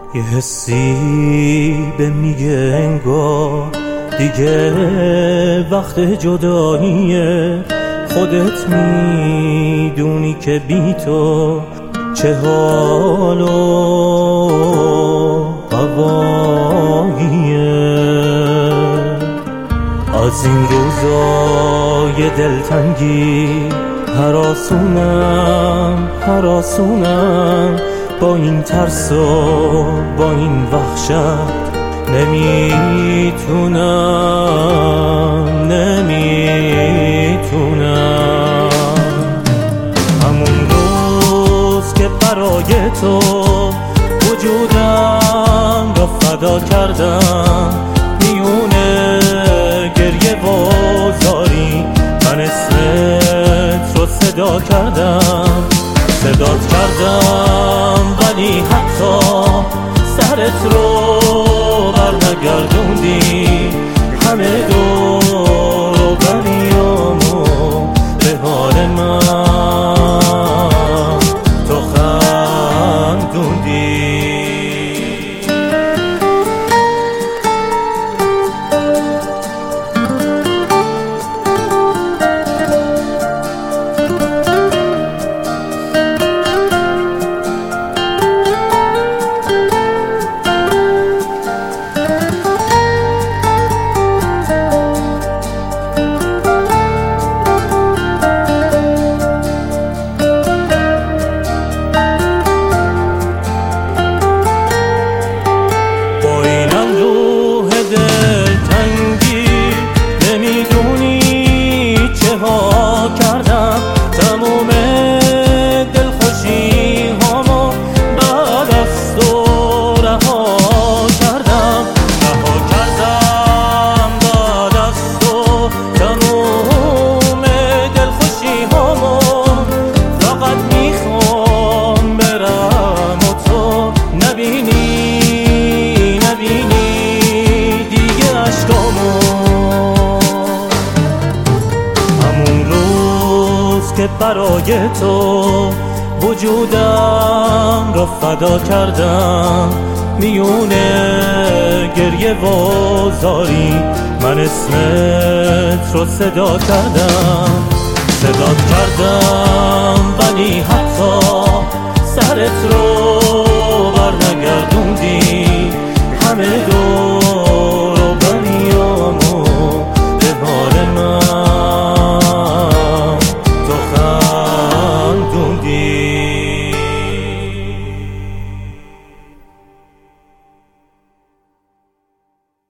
یه حسی به میگه انگار دیگه وقت جداییه. خودت میدونی که بی تو چه حال و هواییه. از این روزای دلتنگی هراسونم با این ترس و با این وحشت نمیتونم. همون روز که برای تو وجودم را فدا کردم، میونه گریه و زاری من اسمت رو صدات کردم ولی حتی سرت رو برنگردوندی. همه دور بریامو به حال من تو خندوندی. کردم تموم دلخوشی هامو بعد از تو رها کردم بعد از تو تموم دلخوشی هامو. فقط میخوام برم و تو نبینی دیگه عشقامو. که برای تو وجودم را فدا کردم، میونه گریه و زاری من اسمت رو صدات کردم ولی حتی سرت رو